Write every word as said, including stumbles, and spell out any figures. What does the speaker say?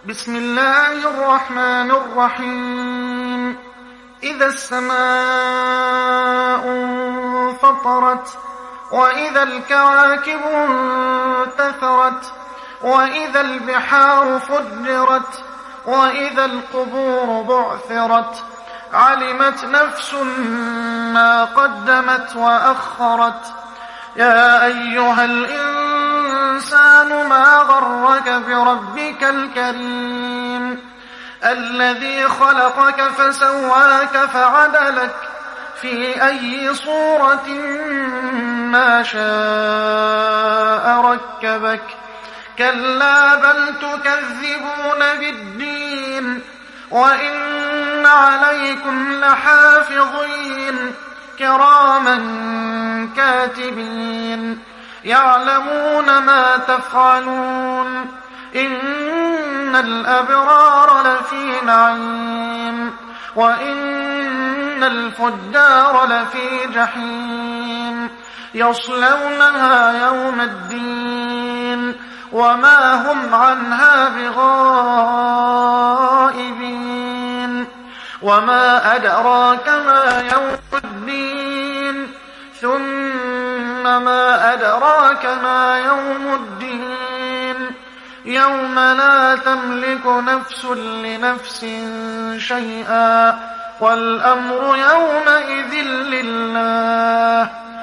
بسم الله الرحمن الرحيم. إذا السماء انفطرت وإذا الكواكب انتثرت وإذا البحار فجرت وإذا القبور بعثرت علمت نفس ما قدمت وأخرت. يا أيها الإنسان ما غرك بربك الكريم الذي خلقك فسواك فعدلك في أي صورة ما شاء ركبك. كلا بل تكذبون بالدين وإن عليكم لحافظين كراما كاتبين يعلمون ما تفعلون. إن الأبرار لفي نعيم وإن الفجار لفي جحيم يصلونها يوم الدين وما هم عنها بغائبين. وما أدراك ما يوم الدين ثم ما أدراك ما يوم الدين يوم لا تملك نفس لنفس شيئا والأمر يومئذ لله.